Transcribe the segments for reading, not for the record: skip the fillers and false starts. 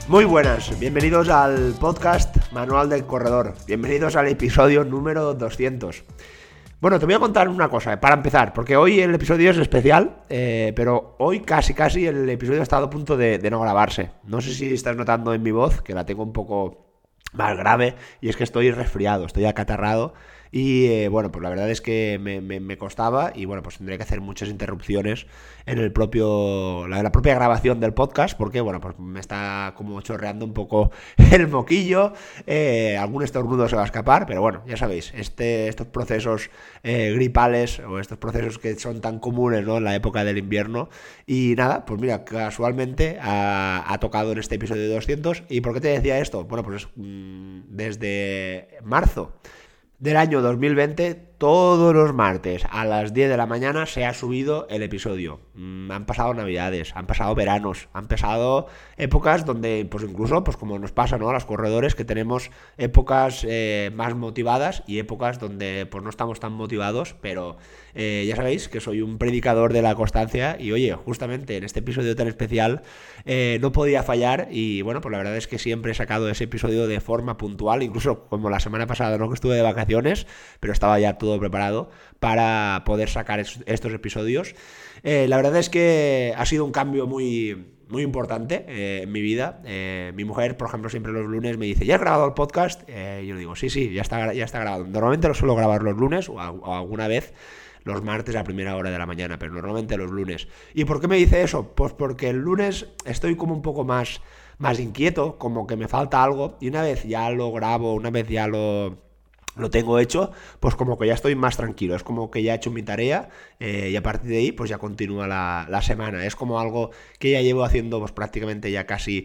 Muy buenas, bienvenidos al podcast Manual del Corredor, bienvenidos al episodio número 200. Bueno, te voy a contar una cosa, para empezar, porque hoy el episodio es especial, pero hoy casi el episodio ha estado a punto de no grabarse. No sé si estás notando en mi voz, que la tengo un poco más grave, y es que estoy resfriado, estoy acatarrado. Y bueno, pues la verdad es que me costaba y bueno, pues tendré que hacer muchas interrupciones en la propia grabación del podcast porque bueno, pues me está como chorreando un poco el moquillo, algún estornudo se va a escapar, pero bueno, ya sabéis, estos procesos gripales o estos procesos que son tan comunes, ¿no?, en la época del invierno. Y nada, pues mira, casualmente ha tocado en este episodio 200. ¿Y por qué te decía esto? Bueno, pues desde marzo del año 2020, todos los martes a las 10 de la mañana se ha subido el episodio. Han pasado navidades, han pasado veranos, han pasado épocas donde, pues incluso, pues como nos pasa, ¿no?, a los corredores, que tenemos épocas más motivadas y épocas donde pues no estamos tan motivados, pero ya sabéis que soy un predicador de la constancia y oye, justamente en este episodio tan especial no podía fallar y bueno, pues la verdad es que siempre he sacado ese episodio de forma puntual, incluso como la semana pasada, ¿no?, que estuve de vacaciones, pero estaba ya todo preparado para poder sacar estos episodios. La verdad es que ha sido un cambio muy importante en mi vida. Mi mujer, por ejemplo, siempre los lunes me dice: ¿ya has grabado el podcast? Yo le digo, sí, ya está grabado. Normalmente lo suelo grabar los lunes o alguna vez los martes a primera hora de la mañana, pero normalmente los lunes. ¿Y por qué me dice eso? Pues porque el lunes estoy como un poco más inquieto, como que me falta algo, y una vez ya lo grabo, una vez ya lo tengo hecho, pues como que ya estoy más tranquilo, es como que ya he hecho mi tarea y a partir de ahí pues ya continúa la semana. Es como algo que ya llevo haciendo pues prácticamente ya casi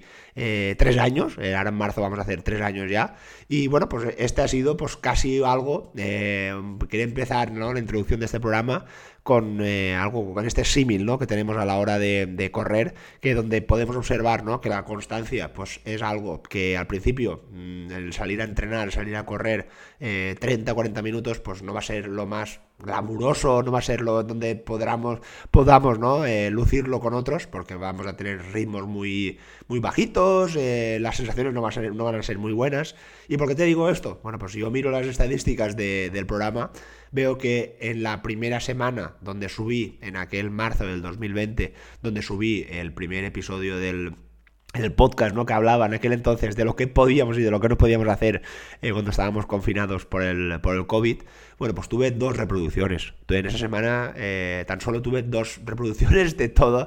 3 años, ahora en marzo vamos a hacer 3 años ya, y bueno, pues este ha sido pues casi algo, quería empezar, ¿no?, la introducción de este programa con algo, con este símil, ¿no?, que tenemos a la hora de correr, que donde podemos observar, ¿no?, que la constancia pues es algo que al principio el salir a entrenar, salir a correr 30-40 minutos pues no va a ser lo más glamuroso, no va a ser lo donde podamos, ¿no?, lucirlo con otros, porque vamos a tener ritmos muy bajitos, las sensaciones no van a ser muy buenas. ¿Y por qué te digo esto? Bueno, pues si yo miro las estadísticas del programa, veo que en la primera semana donde subí, en aquel marzo del 2020, donde subí el primer episodio del podcast, ¿no?, que hablaba en aquel entonces de lo que podíamos y de lo que no podíamos hacer cuando estábamos confinados por el COVID, bueno, pues tuve 2 reproducciones. En esa semana tan solo tuve 2 reproducciones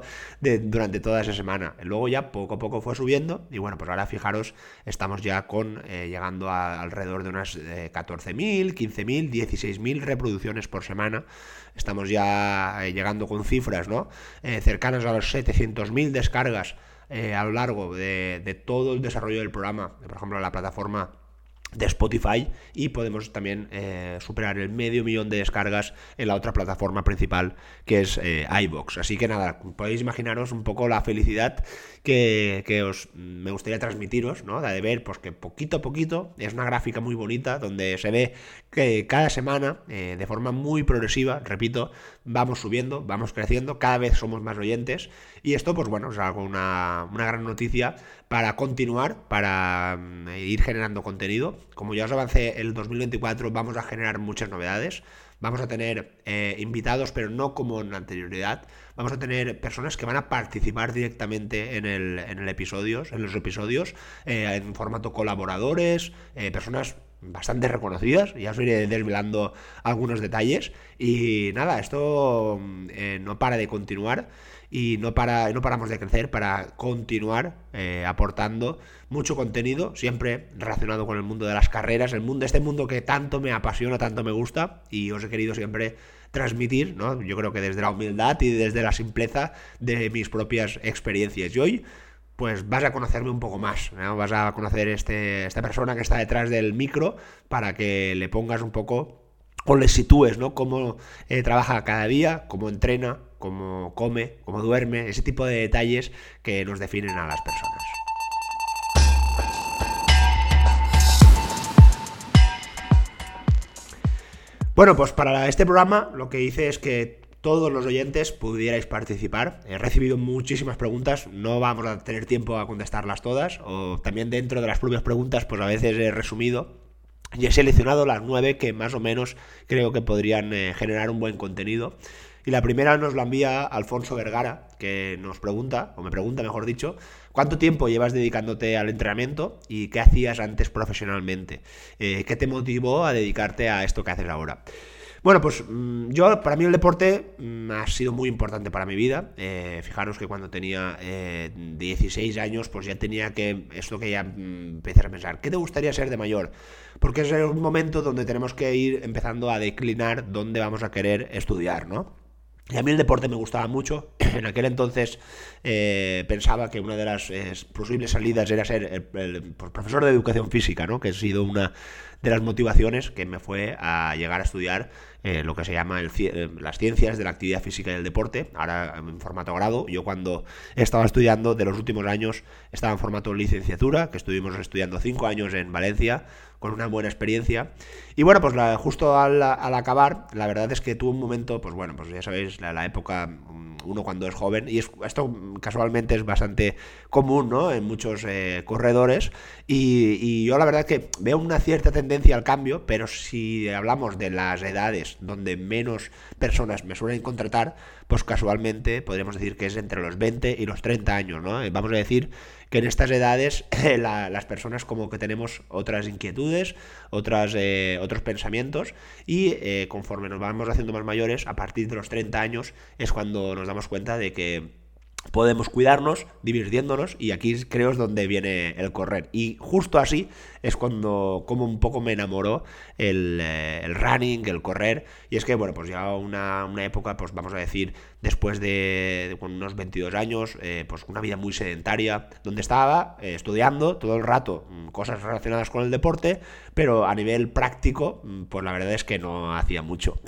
durante toda esa semana. Luego ya poco a poco fue subiendo y bueno, pues ahora fijaros, estamos ya llegando a alrededor de unas 14.000, 15.000, 16.000 reproducciones por semana. Estamos ya llegando con cifras, ¿no?, cercanas a los 700.000 descargas a lo largo de todo el desarrollo del programa, por ejemplo, en la plataforma de Spotify, y podemos también superar el 500.000 de descargas en la otra plataforma principal, que es iVoox. Así que nada, podéis imaginaros un poco la felicidad que me gustaría transmitiros, ¿no?, de ver pues que poquito a poquito, es una gráfica muy bonita donde se ve que cada semana de forma muy progresiva, repito, vamos subiendo, vamos creciendo, cada vez somos más oyentes, y esto pues bueno, es algo, una gran noticia para continuar, para ir generando contenido. Como ya os avancé, el 2024 vamos a generar muchas novedades. Vamos a tener invitados, pero no como en la anterioridad. Vamos a tener personas que van a participar directamente en los episodios, en formato colaboradores, personas bastante reconocidas. Ya os iré desvelando algunos detalles. Y nada, esto no para de continuar. Y no paramos de crecer para continuar aportando mucho contenido, siempre relacionado con el mundo de las carreras, este mundo que tanto me apasiona, tanto me gusta, y os he querido siempre transmitir, ¿no?, yo creo que desde la humildad y desde la simpleza de mis propias experiencias. Y hoy pues vas a conocerme un poco más, ¿no?, vas a conocer esta persona que está detrás del micro, para que le pongas un poco o le sitúes, ¿no?, cómo trabaja cada día, cómo entrena, cómo come, cómo duerme, ese tipo de detalles que nos definen a las personas. Bueno, pues para este programa lo que hice es que todos los oyentes pudierais participar. He recibido muchísimas preguntas, no vamos a tener tiempo a contestarlas todas, o también dentro de las propias preguntas, pues a veces he resumido y he seleccionado las 9 que más o menos creo que podrían generar un buen contenido. Y la primera nos la envía Alfonso Vergara, que nos pregunta, o me pregunta mejor dicho, ¿cuánto tiempo llevas dedicándote al entrenamiento y qué hacías antes profesionalmente? ¿Qué te motivó a dedicarte a esto que haces ahora? Bueno, pues para mí el deporte ha sido muy importante para mi vida. Fijaros que cuando tenía 16 años, pues ya tenía esto que ya empezar a pensar, ¿qué te gustaría ser de mayor? Porque es un momento donde tenemos que ir empezando a declinar dónde vamos a querer estudiar, ¿no? Y a mí el deporte me gustaba mucho. En aquel entonces pensaba que una de las posibles salidas era ser el profesor de educación física, ¿no? Que ha sido una de las motivaciones que me fue a llegar a estudiar lo que se llama las ciencias de la actividad física y el deporte, ahora en formato grado. Yo cuando estaba estudiando de los últimos años estaba en formato licenciatura, que estuvimos estudiando 5 años en Valencia, con una buena experiencia. Y bueno, pues justo al acabar, la verdad es que tuve un momento, pues bueno, pues ya sabéis, la época, uno cuando es joven, y esto casualmente es bastante común, ¿no?, en muchos corredores, y yo la verdad que veo una cierta tendencia al cambio, pero si hablamos de las edades donde menos personas me suelen contratar, pues casualmente podríamos decir que es entre los 20 y los 30 años, ¿no? Vamos a decir que en estas edades las personas como que tenemos otras inquietudes, otros pensamientos, y conforme nos vamos haciendo más mayores, a partir de los 30 años es cuando nos damos cuenta de que podemos cuidarnos, divirtiéndonos, y aquí creo es donde viene el correr. Y justo así es como un poco me enamoró el running, el correr, y es que, bueno, pues ya una época, pues vamos a decir, después de con unos 22 años, pues una vida muy sedentaria, donde estaba estudiando todo el rato cosas relacionadas con el deporte, pero a nivel práctico, pues la verdad es que no hacía mucho.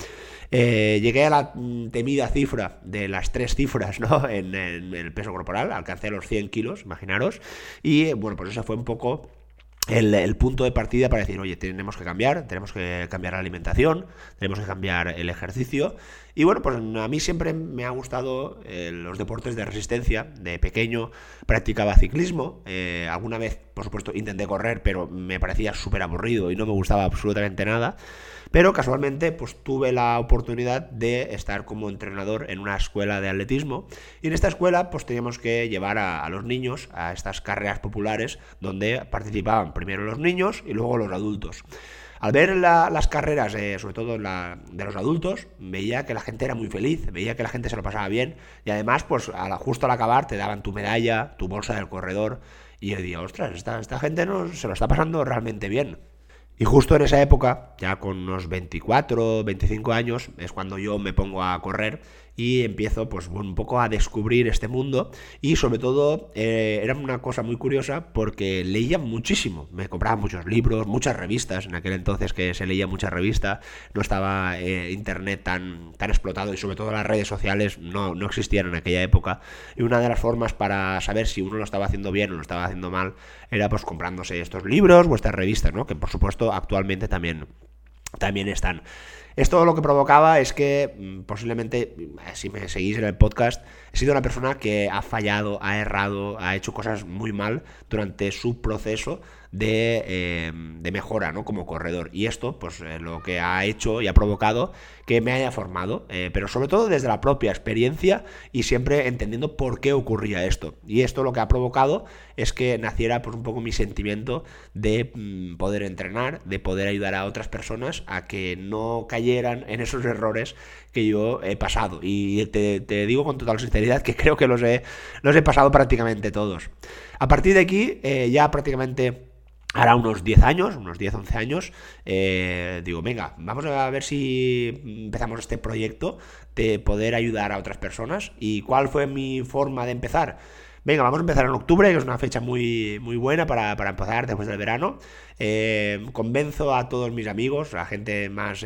Llegué a la temida cifra de las 3 cifras, ¿no?, en el peso corporal, alcancé los 100 kilos, imaginaros, y bueno, pues eso fue un poco el punto de partida para decir, oye, tenemos que cambiar la alimentación, tenemos que cambiar el ejercicio. Y bueno, pues a mí siempre me ha gustado los deportes de resistencia. De pequeño practicaba ciclismo, alguna vez, por supuesto, intenté correr, pero me parecía súper aburrido y no me gustaba absolutamente nada. Pero casualmente pues tuve la oportunidad de estar como entrenador en una escuela de atletismo, y en esta escuela pues teníamos que llevar a los niños a estas carreras populares donde participaban primero los niños y luego los adultos. Al ver las carreras, sobre todo de los adultos, veía que la gente era muy feliz, veía que la gente se lo pasaba bien, y además pues justo al acabar te daban tu medalla, tu bolsa del corredor, y yo decía, ostras, esta gente se lo está pasando realmente bien. Y justo en esa época, ya con unos 24, 25 años, es cuando yo me pongo a correr y empiezo pues un poco a descubrir este mundo, y sobre todo era una cosa muy curiosa porque leía muchísimo, me compraba muchos libros, muchas revistas, en aquel entonces que se leía mucha revista, no estaba internet tan explotado, y sobre todo las redes sociales no existían en aquella época, y una de las formas para saber si uno lo estaba haciendo bien o lo estaba haciendo mal era pues comprándose estos libros o estas revistas, ¿no?, que por supuesto actualmente también están. Esto lo que provocaba es que posiblemente, si me seguís en el podcast, he sido una persona que ha fallado, ha errado, ha hecho cosas muy mal durante su proceso de mejora, ¿no?, como corredor. Y esto, pues lo que ha hecho y ha provocado que me haya formado, pero sobre todo desde la propia experiencia y siempre entendiendo por qué ocurría esto. Y esto lo que ha provocado es que naciera pues un poco mi sentimiento de poder entrenar, de poder ayudar a otras personas a que no cayeran en esos errores que yo he pasado. Y te digo con total sinceridad que creo que los he pasado prácticamente todos. A partir de aquí, ya prácticamente hará unos 10 años, unos 10, 11 años, digo, venga, vamos a ver si empezamos este proyecto de poder ayudar a otras personas. ¿Y cuál fue mi forma de empezar? Venga, vamos a empezar en octubre, que es una fecha muy, muy buena para empezar después del verano. convenzo a todos mis amigos, a gente más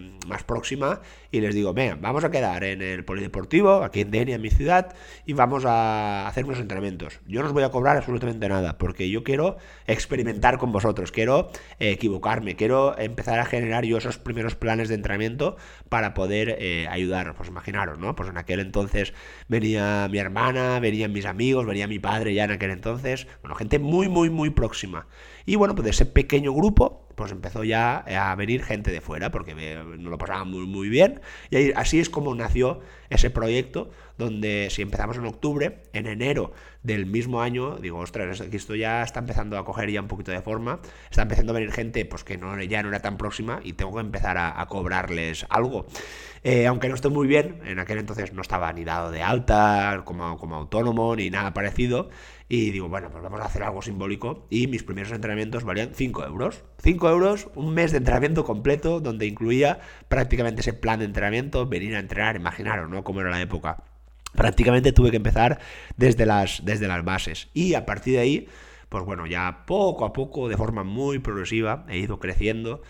próxima, y les digo, venga, vamos a quedar en el polideportivo, aquí en Denia, en mi ciudad, y vamos a hacer unos entrenamientos. Yo no os voy a cobrar absolutamente nada, porque yo quiero experimentar con vosotros, quiero equivocarme, quiero empezar a generar yo esos primeros planes de entrenamiento para poder ayudaros. Pues imaginaros, ¿no? Pues en aquel entonces venía mi hermana, venían mis amigos, venía mi padre ya en aquel entonces, bueno, gente muy, muy, muy próxima. Y bueno, pues de ese pequeño grupo, pues empezó ya a venir gente de fuera, porque nos lo pasaban muy, muy bien. Y así es como nació ese proyecto, donde si empezamos en octubre, en enero del mismo año, digo, ostras, esto ya está empezando a coger ya un poquito de forma, está empezando a venir gente pues que ya no era tan próxima y tengo que empezar a cobrarles algo. Aunque no estoy muy bien, en aquel entonces no estaba ni dado de alta como autónomo ni nada parecido, y digo, bueno, pues vamos a hacer algo simbólico, y mis primeros entrenamientos valían 5 euros. 5 euros, un mes de entrenamiento completo, donde incluía prácticamente ese plan de entrenamiento, venir a entrenar, imaginaros, ¿no?, cómo era la época. Prácticamente tuve que empezar desde las bases, y a partir de ahí, pues bueno, ya poco a poco, de forma muy progresiva, he ido creciendo.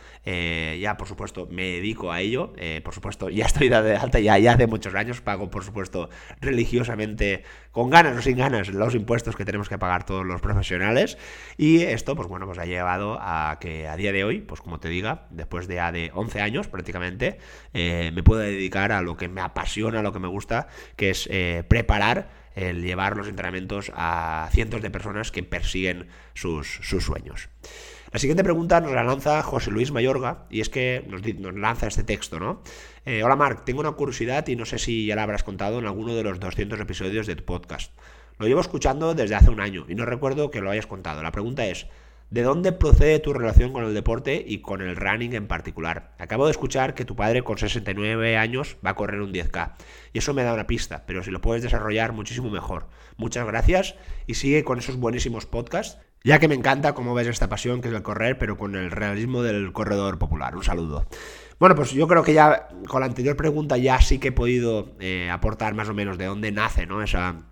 Ya por supuesto me dedico a ello, por supuesto ya estoy de alta ya hace muchos años, pago por supuesto religiosamente, con ganas o sin ganas, los impuestos que tenemos que pagar todos los profesionales, y esto pues bueno, pues ha llevado a que a día de hoy, pues como te diga, después de 11 años prácticamente, me puedo dedicar a lo que me apasiona, a lo que me gusta, que es preparar, el llevar los entrenamientos a cientos de personas que persiguen sus sueños. La siguiente pregunta nos la lanza José Luis Mayorga, y es que nos lanza este texto, ¿no? Hola Marc, tengo una curiosidad y no sé si ya la habrás contado en alguno de los 200 episodios de tu podcast. Lo llevo escuchando desde hace un año y no recuerdo que lo hayas contado. La pregunta es, ¿de dónde procede tu relación con el deporte y con el running en particular? Acabo de escuchar que tu padre con 69 años va a correr un 10K y eso me da una pista, pero si lo puedes desarrollar muchísimo mejor. Muchas gracias y sigue con esos buenísimos podcasts, ya que me encanta cómo ves esta pasión que es el correr, pero con el realismo del corredor popular. Un saludo. Bueno, pues yo creo que ya con la anterior pregunta ya sí que he podido aportar más o menos de dónde nace, ¿no?,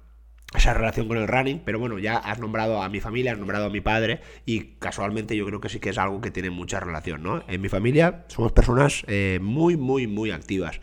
esa relación con el running, pero bueno, ya has nombrado a mi familia, has nombrado a mi padre, y casualmente yo creo que sí que es algo que tiene mucha relación, ¿no? En mi familia somos personas muy, muy, muy activas.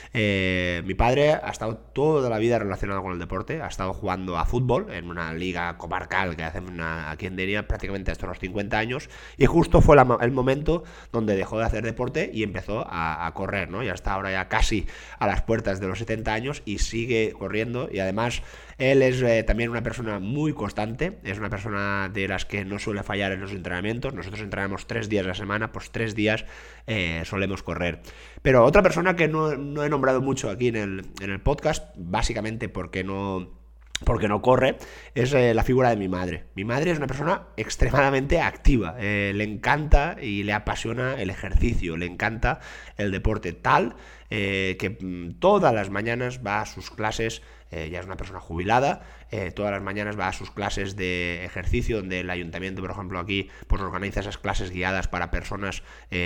Mi padre ha estado toda la vida relacionado con el deporte, ha estado jugando a fútbol en una liga comarcal que hacen aquí en Denia prácticamente hasta los 50 años, y justo fue el momento donde dejó de hacer deporte y empezó a correr, ¿no? Ya está ahora ya casi a las puertas de los 70 años y sigue corriendo, y además él es también una persona muy constante, es una persona de las que no suele fallar en los entrenamientos. Nosotros entrenamos 3 días a la semana, pues 3 días solemos correr. Pero otra persona que no he nombrado mucho aquí en el podcast, básicamente porque no corre, es la figura de mi madre. Mi madre es una persona extremadamente activa, le encanta y le apasiona el ejercicio, le encanta el deporte tal que todas las mañanas va a sus clases. Ya es una persona jubilada, todas las mañanas va a sus clases de ejercicio, donde el ayuntamiento, por ejemplo, aquí pues organiza esas clases guiadas para personas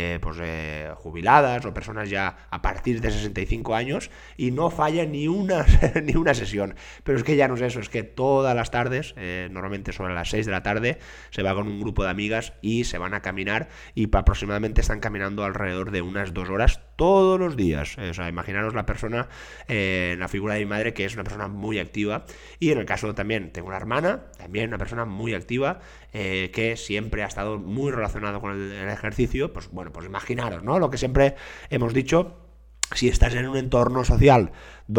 jubiladas o personas ya a partir de 65 años, y no falla ni una sesión. Pero es que ya no es eso, es que todas las tardes, normalmente sobre las 6 de la tarde, se va con un grupo de amigas y se van a caminar, y aproximadamente están caminando alrededor de unas 2 horas todos los días. O sea, imaginaros la persona, la figura de mi madre, que es una persona muy activa. Y en el caso también tengo una hermana, también una persona muy activa, que siempre ha estado muy relacionado con el ejercicio. Pues bueno, pues imaginaros, ¿no?, lo que siempre hemos dicho. Si estás en un entorno social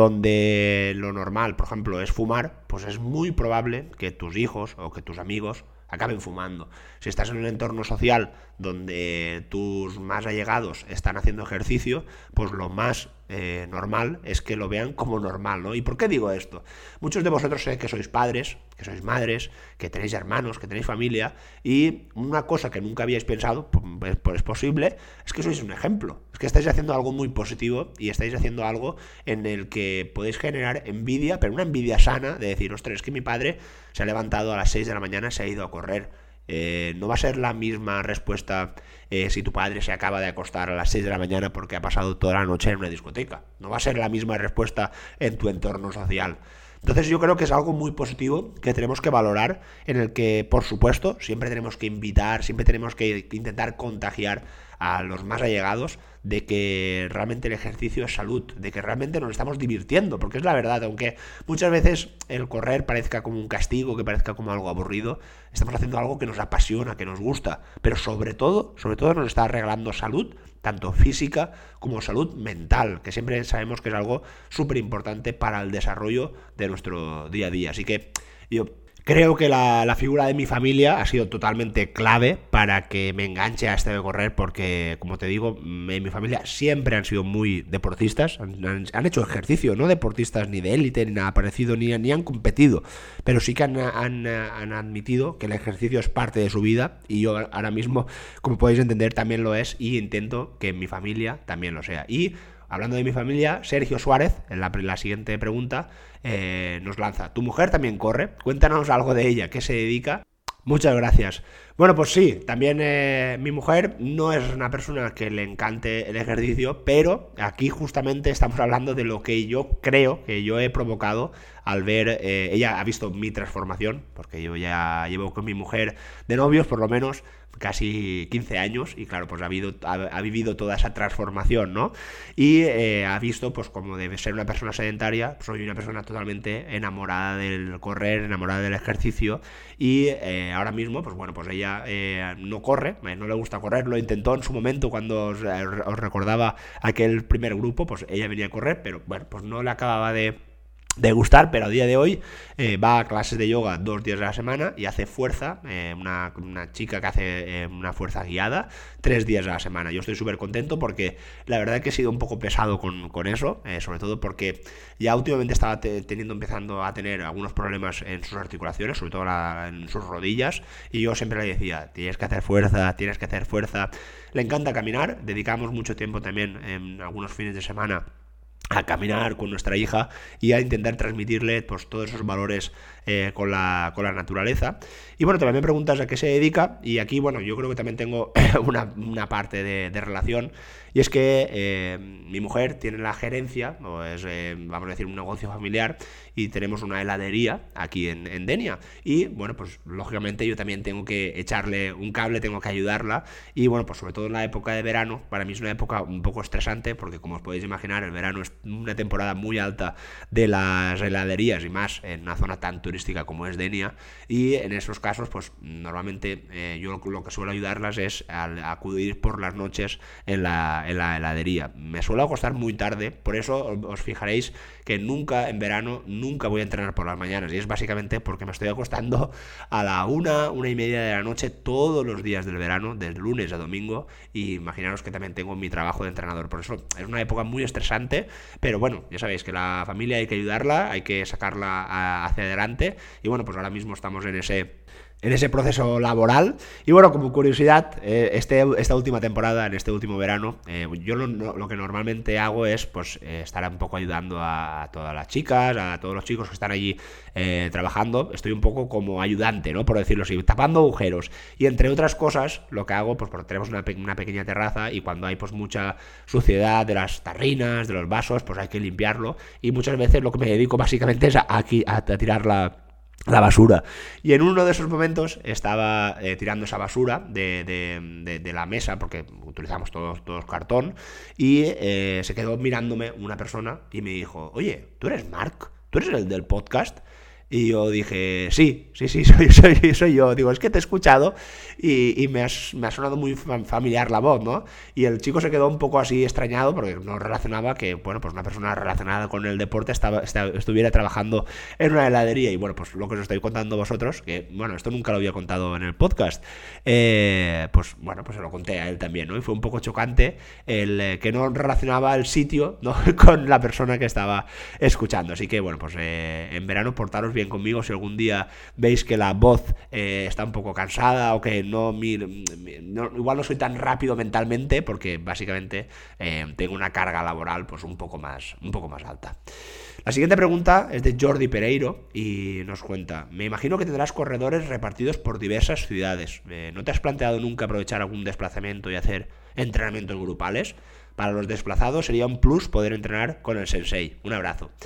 donde lo normal, por ejemplo, es fumar, pues es muy probable que tus hijos o que tus amigos acaben fumando. Si estás en un entorno social donde tus más allegados están haciendo ejercicio, pues lo más normal es que lo vean como normal, ¿no? ¿Y por qué digo esto? Muchos de vosotros sé que sois padres, que sois madres, que tenéis hermanos, que tenéis familia, y una cosa que nunca habíais pensado, pues es posible, es que sois un ejemplo. Es que estáis haciendo algo muy positivo y estáis haciendo algo en el que podéis generar envidia, pero una envidia sana, de decir, ostras, es que mi padre se ha levantado a las 6 de la mañana, se ha ido a correr. No va a ser la misma respuesta si tu padre se acaba de acostar a las 6 de la mañana porque ha pasado toda la noche en una discoteca. No va a ser la misma respuesta en tu entorno social. Entonces yo creo que es algo muy positivo que tenemos que valorar, en el que, por supuesto, siempre tenemos que invitar, siempre tenemos que intentar contagiar a los más allegados de que realmente el ejercicio es salud, de que realmente nos estamos divirtiendo, porque es la verdad, aunque muchas veces el correr parezca como un castigo, que parezca como algo aburrido, estamos haciendo algo que nos apasiona, que nos gusta, pero sobre todo nos está regalando salud, tanto física como salud mental, que siempre sabemos que es algo súper importante para el desarrollo de nuestro día a día. Así que yo creo que la figura de mi familia ha sido totalmente clave para que me enganche a este de correr, porque, como te digo, en mi familia siempre han sido muy deportistas, han hecho ejercicio, no deportistas ni de élite ni nada parecido, ni han competido, pero sí que han admitido que el ejercicio es parte de su vida, y yo ahora mismo, como podéis entender, también lo es, y intento que en mi familia también lo sea. Y hablando de mi familia, Sergio Suárez, en la siguiente pregunta, nos lanza: ¿tu mujer también corre? Cuéntanos algo de ella, ¿qué se dedica? Muchas gracias. Bueno, pues sí, también mi mujer no es una persona que le encante el ejercicio, pero aquí justamente estamos hablando de lo que yo creo que yo he provocado al ver, ella ha visto mi transformación, porque yo ya llevo con mi mujer de novios por lo menos casi 15 años, y claro, pues ha vivido toda esa transformación, ¿no? Y ha visto, pues, como debe ser una persona sedentaria, soy una persona totalmente enamorada del correr, enamorada del ejercicio, y ahora mismo, pues bueno, pues ella no corre, no le gusta correr, lo intentó en su momento cuando os recordaba aquel primer grupo, pues ella venía a correr, pero bueno, pues no le acababa de gustar, pero a día de hoy va a clases de yoga 2 días a la semana y hace fuerza, una chica que hace una fuerza guiada 3 días a la semana. Yo estoy súper contento porque la verdad es que he sido un poco pesado con eso, sobre todo porque ya últimamente estaba empezando a tener algunos problemas en sus articulaciones, sobre todo en sus rodillas, y yo siempre le decía: tienes que hacer fuerza, tienes que hacer fuerza. Le encanta caminar, dedicamos mucho tiempo también en algunos fines de semana a caminar con nuestra hija y a intentar transmitirle, pues, todos esos valores con la naturaleza. Y bueno, también me preguntas a qué se dedica, y aquí, bueno, yo creo que también tengo una parte de relación, y es que mi mujer tiene la gerencia, o es, vamos a decir, un negocio familiar, y tenemos una heladería aquí en Denia, y bueno, pues lógicamente yo también tengo que echarle un cable, tengo que ayudarla, y bueno, pues sobre todo en la época de verano, para mí es una época un poco estresante, porque como os podéis imaginar, el verano es una temporada muy alta de las heladerías, y más en una zona tan turística como es Denia, y en esos casos, pues normalmente yo lo que suelo ayudarlas es a acudir por las noches en la heladería. Me suele acostar muy tarde, por eso os fijaréis que nunca voy a entrenar por las mañanas, y es básicamente porque me estoy acostando a la 1:30 de la noche todos los días del verano, desde lunes a domingo, y imaginaros que también tengo mi trabajo de entrenador. Por eso es una época muy estresante, pero bueno, ya sabéis que la familia hay que ayudarla, hay que sacarla hacia adelante, y bueno, pues ahora mismo estamos en ese proceso laboral. Y bueno, como curiosidad, esta última temporada, en este último verano, yo lo que normalmente hago es, pues, estar un poco ayudando a todas las chicas, a todos los chicos que están allí trabajando. Estoy un poco como ayudante, ¿no?, por decirlo así, tapando agujeros. Y entre otras cosas, lo que hago, pues, porque tenemos una pequeña terraza, y cuando hay, pues, mucha suciedad de las tarrinas, de los vasos, pues hay que limpiarlo, y muchas veces lo que me dedico básicamente es a tirar la basura. Y en uno de esos momentos estaba tirando esa basura de la mesa, porque utilizamos todos cartón, y se quedó mirándome una persona y me dijo: oye, ¿tú eres Marc? ¿Tú eres el del podcast? Y yo dije: sí, soy yo. Digo: es que te he escuchado y me ha sonado muy familiar la voz, ¿no? Y el chico se quedó un poco así extrañado, porque no relacionaba que, bueno, pues una persona relacionada con el deporte estuviera trabajando en una heladería. Y bueno, pues lo que os estoy contando vosotros, que bueno, esto nunca lo había contado en el podcast, pues bueno, pues se lo conté a él también, ¿no? Y fue un poco chocante el que no relacionaba el sitio, ¿no?, con la persona que estaba escuchando. Así que bueno, pues en verano portaros bien conmigo si algún día veis que la voz está un poco cansada, o que igual no soy tan rápido mentalmente, porque básicamente tengo una carga laboral, pues un poco más alta. La siguiente pregunta es de Jordi Pereiro y nos cuenta: me imagino que tendrás corredores repartidos por diversas ciudades. ¿No te has planteado nunca aprovechar algún desplazamiento y hacer entrenamientos grupales? Para los desplazados sería un plus poder entrenar con el sensei. Un abrazo.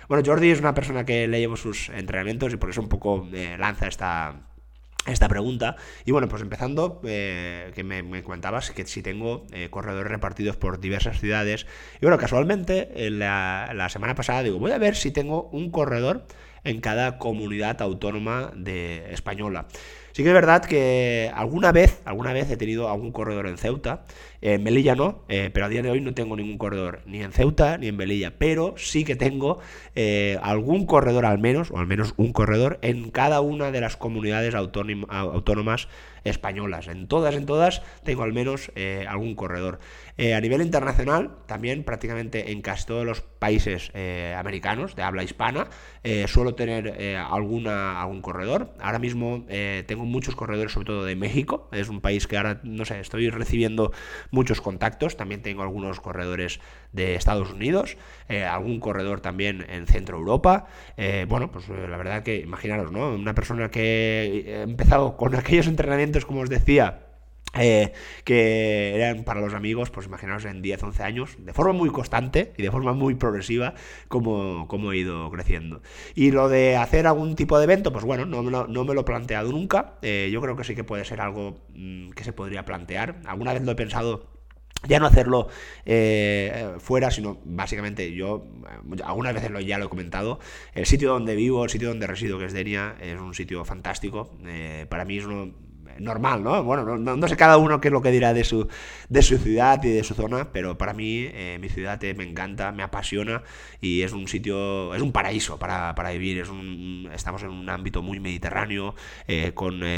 Bueno, Jordi es una persona que le llevo sus entrenamientos y por eso un poco lanza esta pregunta. Y bueno, pues empezando, que me comentabas que si tengo corredores repartidos por diversas ciudades. Y bueno, casualmente, la semana pasada digo, voy a ver si tengo un corredor en cada comunidad autónoma española. Sí que es verdad que alguna vez he tenido algún corredor en Ceuta, en Melilla no, pero a día de hoy no tengo ningún corredor ni en Ceuta ni en Melilla, pero sí que tengo algún corredor al menos un corredor en cada una de las comunidades autónomas españolas. En todas tengo al menos algún corredor. A nivel internacional, también prácticamente en casi todos los países americanos de habla hispana, suelo tener algún corredor. Ahora mismo tengo muchos corredores, sobre todo de México. Es un país que ahora, no sé, estoy recibiendo muchos contactos. También tengo algunos corredores de Estados Unidos, algún corredor también en Centro Europa. Bueno, pues la verdad que imaginaros, ¿no? Una persona que ha empezado con aquellos entrenamientos, como os decía, que eran para los amigos, pues imaginaos en 10, 11 años, de forma muy constante y de forma muy progresiva, como he ido creciendo. Y lo de hacer algún tipo de evento, pues bueno, no me lo he planteado nunca. Yo creo que sí que puede ser algo que se podría plantear. Alguna vez lo he pensado, ya no hacerlo fuera, sino básicamente yo algunas veces ya lo he comentado, el sitio donde vivo, el sitio donde resido, que es Denia, es un sitio fantástico. Para mí es uno normal, ¿no? Bueno, no sé cada uno qué es lo que dirá de su ciudad y de su zona, pero para mí mi ciudad me encanta, me apasiona y es un sitio, es un paraíso para vivir. Estamos en un ámbito muy mediterráneo, es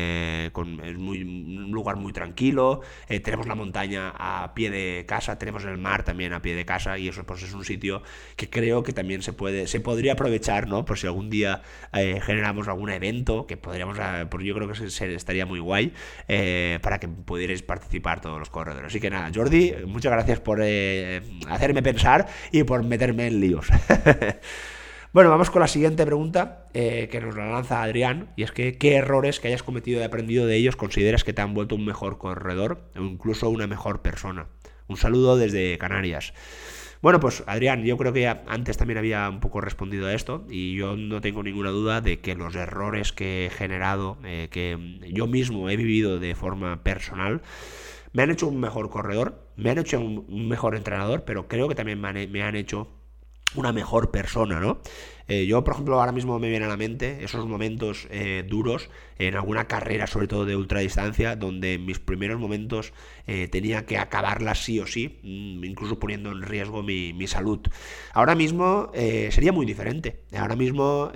un lugar muy tranquilo, tenemos la montaña a pie de casa, tenemos el mar también a pie de casa y eso pues es un sitio que creo que también se podría aprovechar, ¿no? Por si algún día generamos algún evento que podríamos, pues yo creo que estaría muy guay. Para que pudierais participar todos los corredores. Así que nada, Jordi, muchas gracias por hacerme pensar y por meterme en líos. Bueno, vamos con la siguiente pregunta que nos la lanza Adrián, y es que ¿qué errores que hayas cometido y aprendido de ellos consideras que te han vuelto un mejor corredor o incluso una mejor persona? Un saludo desde Canarias. Bueno, pues Adrián, yo creo que antes también había un poco respondido a esto y yo no tengo ninguna duda de que los errores que he generado, que yo mismo he vivido de forma personal, me han hecho un mejor corredor, me han hecho un mejor entrenador, pero creo que también me han hecho una mejor persona, ¿no? Yo, por ejemplo, ahora mismo me viene a la mente esos momentos duros en alguna carrera, sobre todo de ultradistancia, donde en mis primeros momentos tenía que acabarla sí o sí, incluso poniendo en riesgo mi salud. Ahora mismo sería muy diferente. Ahora mismo,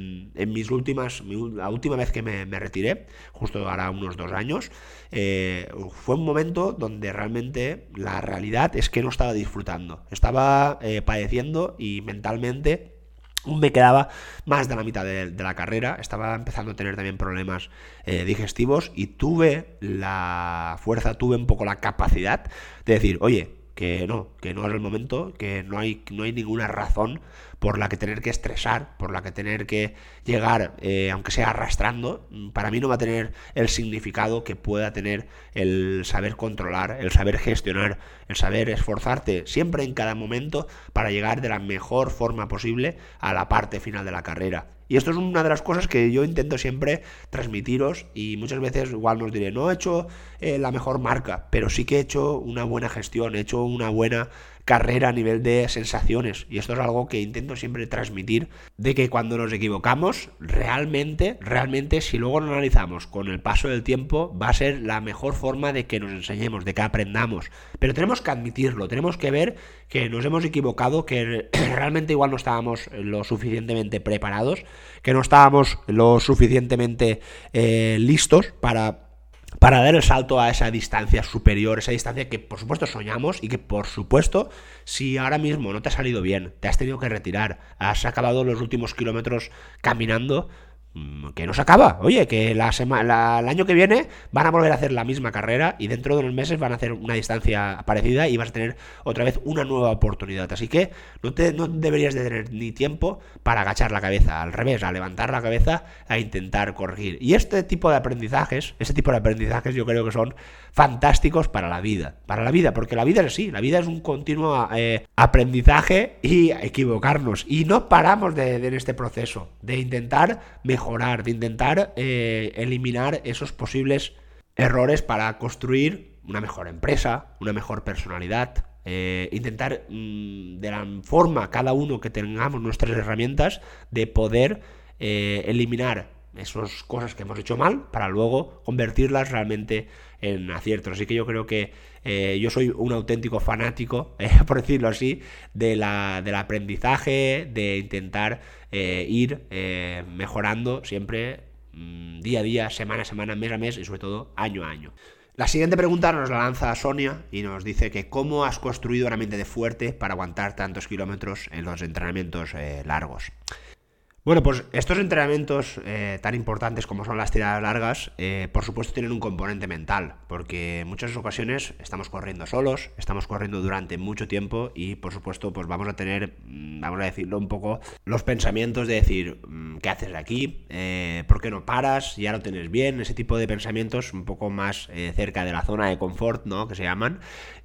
la última vez que me retiré, justo ahora unos 2 años, fue un momento donde realmente la realidad es que no estaba disfrutando. Estaba padeciendo y mentalmente me quedaba más de la mitad de la carrera, estaba empezando a tener también problemas digestivos y tuve un poco la capacidad de decir, oye, que no es el momento, que no hay ninguna razón por la que tener que estresar, por la que tener que llegar, aunque sea arrastrando. Para mí no va a tener el significado que pueda tener el saber controlar, el saber gestionar, el saber esforzarte siempre en cada momento para llegar de la mejor forma posible a la parte final de la carrera. Y esto es una de las cosas que yo intento siempre transmitiros y muchas veces igual nos diré, no he hecho la mejor marca, pero sí que he hecho una buena gestión, he hecho una buena carrera a nivel de sensaciones y esto es algo que intento siempre transmitir, de que cuando nos equivocamos realmente si luego lo analizamos con el paso del tiempo va a ser la mejor forma de que nos enseñemos, de que aprendamos, pero tenemos que admitirlo, tenemos que ver que nos hemos equivocado, que realmente igual no estábamos lo suficientemente preparados, que no estábamos lo suficientemente listos para dar el salto a esa distancia superior, esa distancia que por supuesto soñamos y que por supuesto si ahora mismo no te ha salido bien, te has tenido que retirar, has acabado los últimos kilómetros caminando, que no se acaba. Oye, que el año que viene van a volver a hacer la misma carrera y dentro de unos meses van a hacer una distancia parecida y vas a tener otra vez una nueva oportunidad. Así que no deberías de tener ni tiempo para agachar la cabeza, al revés, a levantar la cabeza, a intentar corregir. Y este tipo de aprendizajes yo creo que son fantásticos para la vida, porque la vida es así, la vida es un continuo aprendizaje y equivocarnos, y no paramos en este proceso de intentar mejorar, de intentar eliminar esos posibles errores para construir una mejor empresa, una mejor personalidad, intentar de la forma cada uno que tengamos nuestras herramientas de poder eliminar esas cosas que hemos hecho mal para luego convertirlas realmente en aciertos. Así que yo creo que yo soy un auténtico fanático, por decirlo así, del aprendizaje, de intentar ir mejorando siempre día a día, semana a semana, mes a mes y sobre todo año a año. La siguiente pregunta nos la lanza Sonia y nos dice que ¿cómo has construido una mente de fuerte para aguantar tantos kilómetros en los entrenamientos largos? Bueno, pues estos entrenamientos tan importantes como son las tiradas largas, por supuesto tienen un componente mental, porque en muchas ocasiones estamos corriendo solos, estamos corriendo durante mucho tiempo y por supuesto pues vamos a tener, vamos a decirlo un poco, los pensamientos de decir, ¿qué haces aquí? ¿Por qué no paras? ¿Ya lo tienes bien? Ese tipo de pensamientos un poco más cerca de la zona de confort, ¿no? Que se llaman,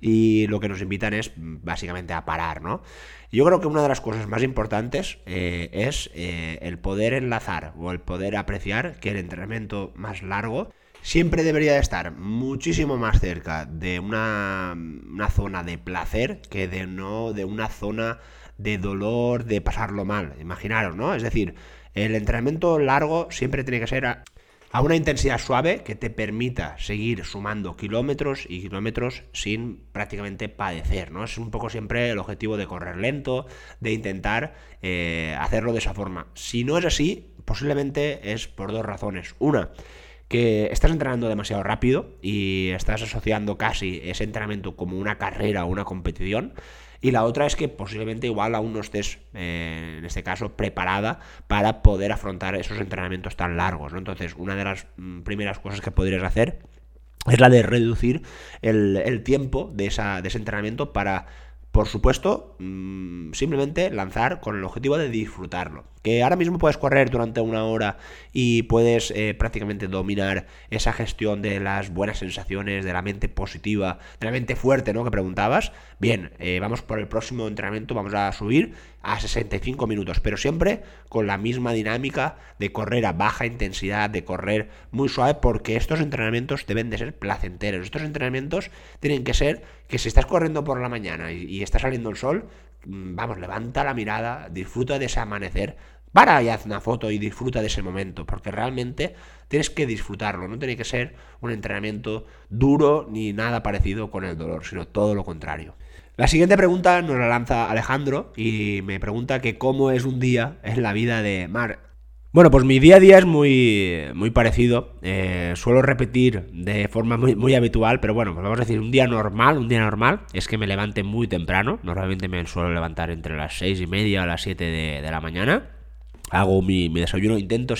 y lo que nos invitan es básicamente a parar, ¿no? Yo creo que una de las cosas más importantes es el poder enlazar o el poder apreciar que el entrenamiento más largo siempre debería de estar muchísimo más cerca de una zona de placer que de una zona de dolor, de pasarlo mal. Imaginaros, ¿no? Es decir, el entrenamiento largo siempre tiene que ser a una intensidad suave que te permita seguir sumando kilómetros y kilómetros sin prácticamente padecer, ¿no? Es un poco siempre el objetivo de correr lento, de intentar hacerlo de esa forma. Si no es así, posiblemente es por dos razones. Una, que estás entrenando demasiado rápido y estás asociando casi ese entrenamiento como una carrera o una competición. Y la otra es que posiblemente igual aún no estés, en este caso, preparada para poder afrontar esos entrenamientos tan largos, ¿no? Entonces, una de las primeras cosas que podrías hacer es la de reducir el tiempo de ese entrenamiento para, por supuesto, simplemente lanzar con el objetivo de disfrutarlo. Que ahora mismo puedes correr durante una hora y puedes prácticamente dominar esa gestión de las buenas sensaciones, de la mente positiva, de la mente fuerte, ¿no? Que preguntabas. Bien, vamos por el próximo entrenamiento, vamos a subir a 65 minutos, pero siempre con la misma dinámica de correr a baja intensidad, de correr muy suave, porque estos entrenamientos deben de ser placenteros. Estos entrenamientos tienen que ser que si estás corriendo por la mañana y está saliendo el sol, vamos, levanta la mirada, disfruta de ese amanecer, para y haz una foto y disfruta de ese momento, porque realmente tienes que disfrutarlo, no tiene que ser un entrenamiento duro ni nada parecido con el dolor, sino todo lo contrario. La siguiente pregunta nos la lanza Alejandro y me pregunta que cómo es un día en la vida de Mar. Bueno, pues mi día a día es muy parecido, suelo repetir de forma muy habitual, pero bueno, pues vamos a decir un día normal es que me levante muy temprano, normalmente me suelo levantar entre las 6:30 a las 7 de la mañana. Hago mi desayuno, intento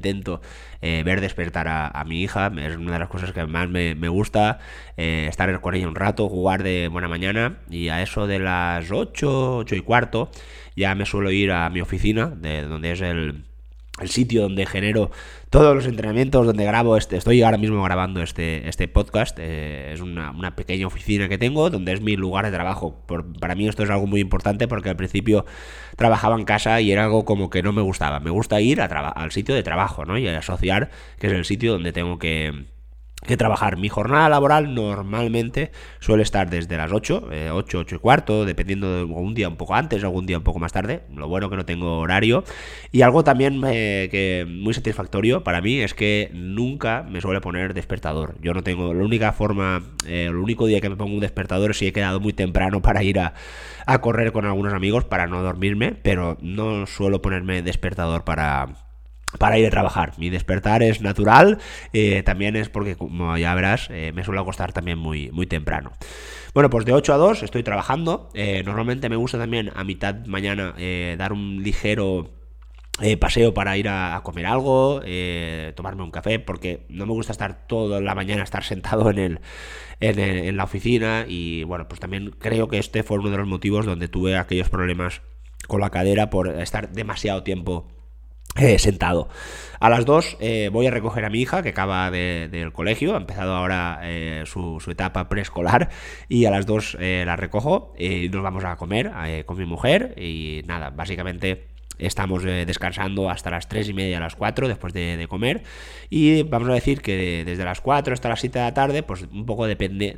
ver despertar a mi hija, es una de las cosas que más me gusta, estar con ella un rato, jugar de buena mañana, y a eso de las 8:15 ya me suelo ir a mi oficina, de donde es el sitio donde genero todos los entrenamientos, donde grabo estoy ahora mismo grabando este podcast, es una pequeña oficina que tengo, donde es mi lugar de trabajo. Para mí esto es algo muy importante porque al principio trabajaba en casa y era algo como que no me gustaba. Me gusta ir al sitio de trabajo, ¿no? Y asociar que es el sitio donde tengo que trabajar. Mi jornada laboral normalmente suele estar desde las 8:15, dependiendo de algún día un poco antes, algún día un poco más tarde. Lo bueno que no tengo horario. Y algo también que muy satisfactorio para mí es que nunca me suele poner despertador. Yo no tengo, el único día que me pongo un despertador es si he quedado muy temprano para ir a correr con algunos amigos para no dormirme, pero no suelo ponerme despertador para ir a trabajar. Mi despertar es natural, también es porque, como ya verás, me suelo acostar también muy temprano. Bueno, pues de 8 a 2 estoy trabajando. Normalmente me gusta también a mitad mañana dar un ligero paseo para ir a comer algo, tomarme un café, porque no me gusta estar toda la mañana, estar sentado en la oficina. Y bueno, pues también creo que este fue uno de los motivos donde tuve aquellos problemas con la cadera por estar demasiado tiempo sentado. A las 2 voy a recoger a mi hija que acaba del colegio, ha empezado ahora su etapa preescolar, y a las 2 la recojo y nos vamos a comer con mi mujer. Y nada, básicamente estamos descansando hasta las 3:30, a las 4 después de comer. Y vamos a decir que desde las 4 hasta las 7 de la tarde, pues un poco depende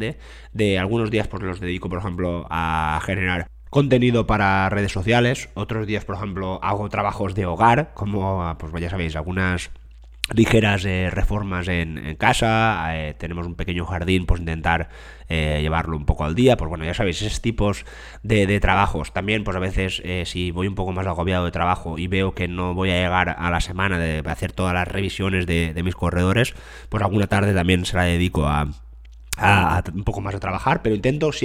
de algunos días, pues los dedico, por ejemplo, a generar contenido para redes sociales. Otros días, por ejemplo, hago trabajos de hogar, como pues ya sabéis, algunas ligeras reformas en casa. Tenemos un pequeño jardín, pues intentar llevarlo un poco al día. Pues bueno, ya sabéis, esos tipos de trabajos. También pues a veces si voy un poco más agobiado de trabajo y veo que no voy a llegar a la semana de hacer todas las revisiones de mis corredores, pues alguna tarde también se la dedico a un poco más de trabajar. Pero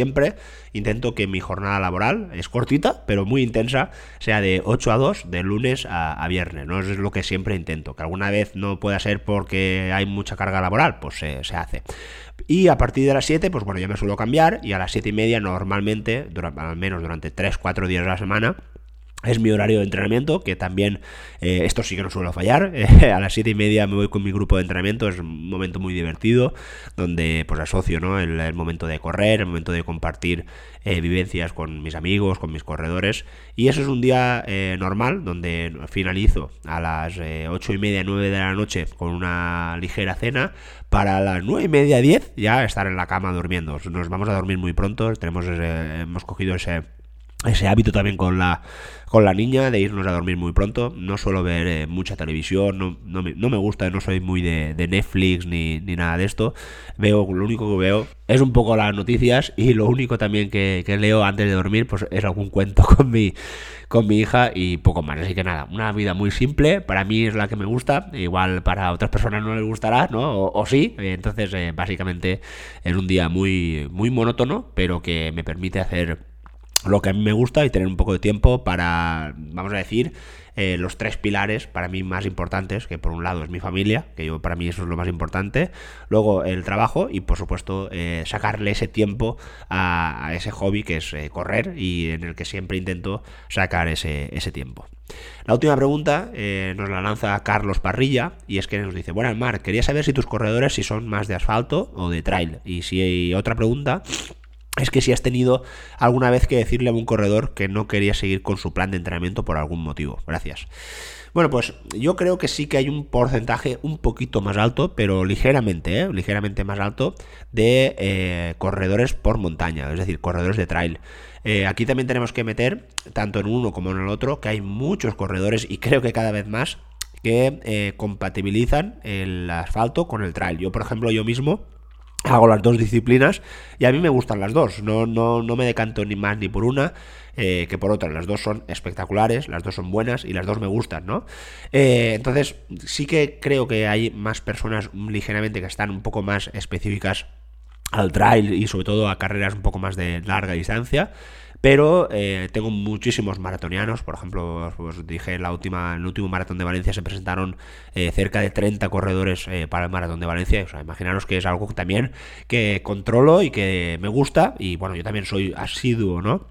intento que mi jornada laboral es cortita, pero muy intensa, sea de 8 a 2, de lunes a viernes, ¿no? Eso es lo que siempre intento. Que alguna vez no pueda ser porque hay mucha carga laboral, pues se hace. Y a partir de las 7, pues bueno, ya me suelo cambiar, y a las 7:30 normalmente, al menos durante 3-4 días a la semana, es mi horario de entrenamiento, que también esto sí que no suelo fallar. A las 7:30 me voy con mi grupo de entrenamiento. Es un momento muy divertido donde pues asocio, ¿no?, el momento de correr, el momento de compartir vivencias con mis amigos, con mis corredores. Y eso es un día normal, donde finalizo a las 8:30, 9 de la noche con una ligera cena, para las 9:30, 10 ya estar en la cama durmiendo. Nos vamos a dormir muy pronto. Hemos cogido ese hábito también con la niña, de irnos a dormir muy pronto. No suelo ver mucha televisión, no me gusta, no soy muy de Netflix ni nada de esto. Lo único que veo es un poco las noticias, y lo único también que leo antes de dormir pues es algún cuento con mi hija, y poco más. Así que nada, una vida muy simple, para mí es la que me gusta. Igual para otras personas no les gustará, ¿no? O sí. Entonces básicamente es un día muy, muy monótono, pero que me permite hacer lo que a mí me gusta y tener un poco de tiempo para, vamos a decir, los 3 pilares para mí más importantes, que por un lado es mi familia, para mí eso es lo más importante, luego el trabajo, y por supuesto sacarle ese tiempo a ese hobby que es correr, y en el que siempre intento sacar ese tiempo. La última pregunta nos la lanza Carlos Parrilla, y es que nos dice: buenas, Marc, quería saber si tus corredores si son más de asfalto o de trail. Y si otra pregunta es que si has tenido alguna vez que decirle a un corredor que no quería seguir con su plan de entrenamiento por algún motivo. Gracias. Bueno, pues yo creo que sí que hay un porcentaje un poquito más alto, pero ligeramente más alto, de corredores por montaña, es decir, corredores de trail. Aquí también tenemos que meter, tanto en uno como en el otro, que hay muchos corredores, y creo que cada vez más, que compatibilizan el asfalto con el trail. Yo, por ejemplo, yo mismo hago las dos disciplinas, y a mí me gustan las dos. No me decanto ni más ni por una que por otra. Las dos son espectaculares, las dos son buenas, y las dos me gustan, ¿no? Entonces sí que creo que hay más personas ligeramente que están un poco más específicas al trail, y sobre todo a carreras un poco más de larga distancia. Pero tengo muchísimos maratonianos. Por ejemplo, os dije, en el último maratón de Valencia se presentaron cerca de 30 corredores para el maratón de Valencia. O sea, imaginaros que es algo también que controlo y que me gusta. Y bueno, yo también soy asiduo, ¿no?,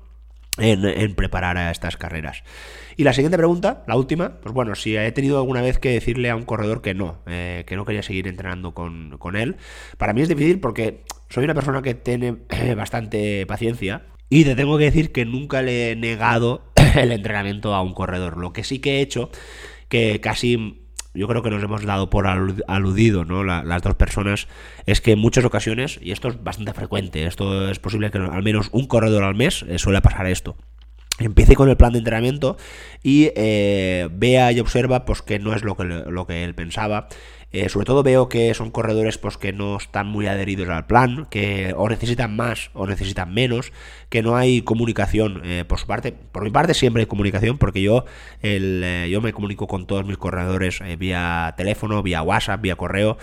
en preparar a estas carreras. Y la siguiente pregunta, la última, pues bueno, si he tenido alguna vez que decirle a un corredor que no quería seguir entrenando con él. Para mí es difícil, porque soy una persona que tiene bastante paciencia, y te tengo que decir que nunca le he negado el entrenamiento a un corredor. Lo que sí que he hecho, que casi yo creo que nos hemos dado por aludido, ¿no?, las dos personas, es que en muchas ocasiones, y esto es bastante frecuente, esto es posible que al menos un corredor al mes suele pasar esto, empiece con el plan de entrenamiento y vea y observa pues que no es lo que él pensaba. Sobre todo veo que son corredores pues que no están muy adheridos al plan, que o necesitan más o necesitan menos, que no hay comunicación por su parte. Por mi parte siempre hay comunicación, porque yo me comunico con todos mis corredores vía teléfono, vía WhatsApp, vía correo.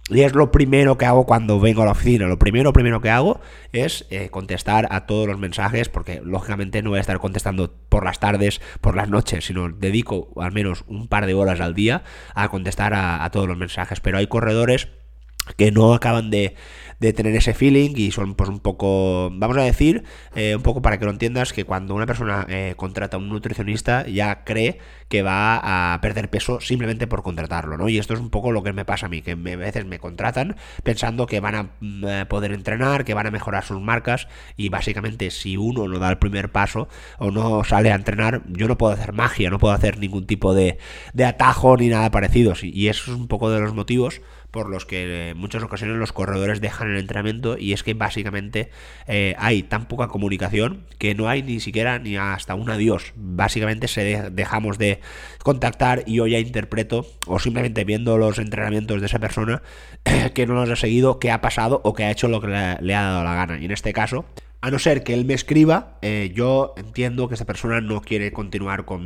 Y es lo primero que hago cuando vengo a la oficina. Lo primero que hago es contestar a todos los mensajes, porque lógicamente no voy a estar contestando por las tardes, por las noches, sino dedico al menos un par de horas al día a contestar a todos los mensajes. Pero hay corredores que no acaban de tener ese feeling y son pues un poco, vamos a decir, un poco para que lo entiendas, que cuando una persona contrata a un nutricionista ya cree que va a perder peso simplemente por contratarlo, ¿no? Y esto es un poco lo que me pasa a mí, que a veces me contratan pensando que van a poder entrenar, que van a mejorar sus marcas, y básicamente si uno no da el primer paso o no sale a entrenar, yo no puedo hacer magia, no puedo hacer ningún tipo de atajo ni nada parecido, y eso es un poco de los motivos por los que en muchas ocasiones los corredores dejan el entrenamiento, y es que básicamente hay tan poca comunicación que no hay ni siquiera ni hasta un adiós. Básicamente dejamos de contactar y yo ya interpreto, o simplemente viendo los entrenamientos de esa persona, que no nos ha seguido, que ha pasado o que ha hecho lo que le ha dado la gana. Y en este caso, a no ser que él me escriba, yo entiendo que esta persona no quiere continuar con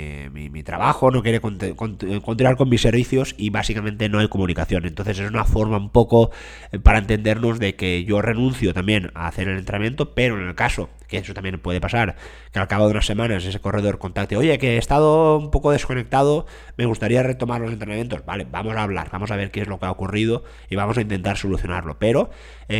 mi trabajo, no quiere continuar con mis servicios, y básicamente no hay comunicación. Entonces es una forma un poco para entendernos de que yo renuncio también a hacer el entrenamiento, pero en el caso, que eso también puede pasar, que al cabo de unas semanas ese corredor contacte: oye, que he estado un poco desconectado, me gustaría retomar los entrenamientos. Vale, vamos a hablar, vamos a ver qué es lo que ha ocurrido y vamos a intentar solucionarlo. Pero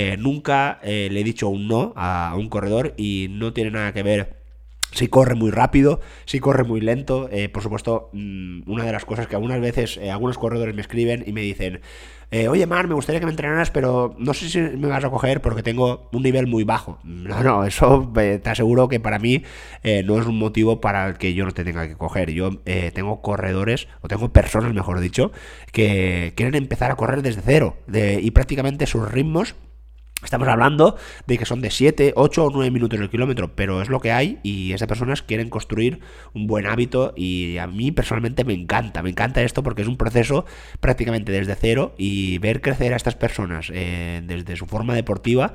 nunca le he dicho un no a un corredor, y no tiene nada que ver si corre muy rápido, si corre muy lento. Por supuesto, una de las cosas que algunas veces algunos corredores me escriben y me dicen: oye, Mar, me gustaría que me entrenaras, pero no sé si me vas a coger porque tengo un nivel muy bajo. No, eso te aseguro que para mí no es un motivo para el que yo no te tenga que coger. Yo tengo corredores, o tengo personas, mejor dicho, que quieren empezar a correr desde cero, y prácticamente sus ritmos, estamos hablando de que son de 7, 8 o 9 minutos el kilómetro, pero es lo que hay, y esas personas quieren construir un buen hábito, y a mí personalmente me encanta esto, porque es un proceso prácticamente desde cero, y ver crecer a estas personas desde su forma deportiva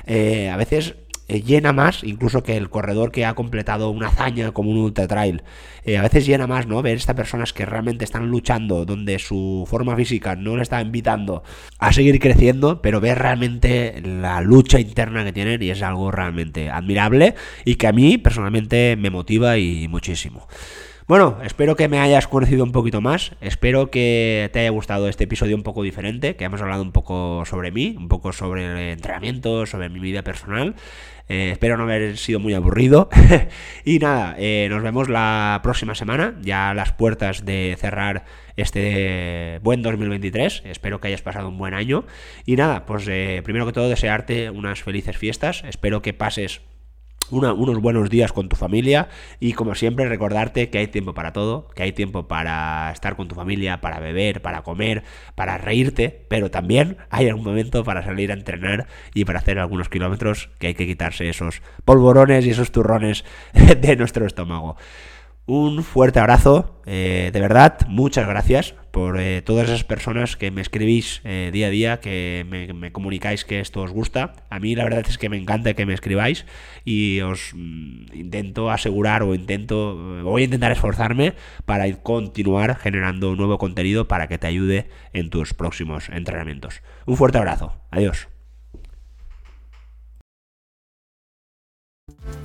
a veces llena más incluso que el corredor que ha completado una hazaña como un ultra trail. A veces llena más, ¿no?, ver estas personas que realmente están luchando, donde su forma física no le está invitando a seguir creciendo, pero ver realmente la lucha interna que tienen, y es algo realmente admirable y que a mí personalmente me motiva y muchísimo. Bueno, espero que me hayas conocido un poquito más, espero que te haya gustado este episodio un poco diferente, que hemos hablado un poco sobre mí, un poco sobre el entrenamiento, sobre mi vida personal. Espero no haber sido muy aburrido. Y nada, nos vemos la próxima semana, ya a las puertas de cerrar este buen 2023. Espero que hayas pasado un buen año. Y nada, pues primero que todo desearte unas felices fiestas, espero que pases unos buenos días con tu familia, y como siempre recordarte que hay tiempo para todo, que hay tiempo para estar con tu familia, para beber, para comer, para reírte, pero también hay algún momento para salir a entrenar y para hacer algunos kilómetros, que hay que quitarse esos polvorones y esos turrones de nuestro estómago. Un fuerte abrazo, de verdad, muchas gracias por todas esas personas que me escribís día a día, que me comunicáis que esto os gusta. A mí la verdad es que me encanta que me escribáis, y os intento asegurar, voy a intentar esforzarme para continuar generando nuevo contenido para que te ayude en tus próximos entrenamientos. Un fuerte abrazo, adiós.